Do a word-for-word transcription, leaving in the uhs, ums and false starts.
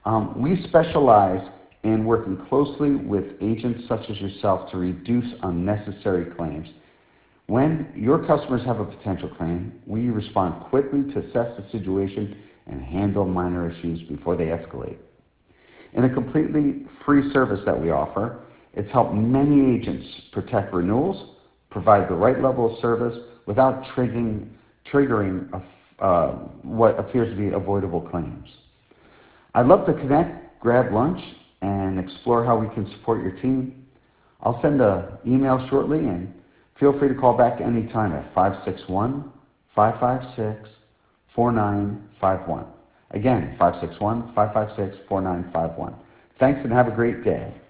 Um, we specialize in working closely with agents such as yourself to reduce unnecessary claims. When your customers have a potential claim, we respond quickly to assess the situation and handle minor issues before they escalate. In a completely free service that we offer, it's helped many agents protect renewals, provide the right level of service without triggering, triggering a, uh, what appears to be avoidable claims. I'd love to connect, grab lunch, and explore how we can support your team. I'll send an email shortly, and feel free to call back anytime at five six one, five five six, four nine five one. Again, five six one, five five six, four nine five one. Thanks and have a great day.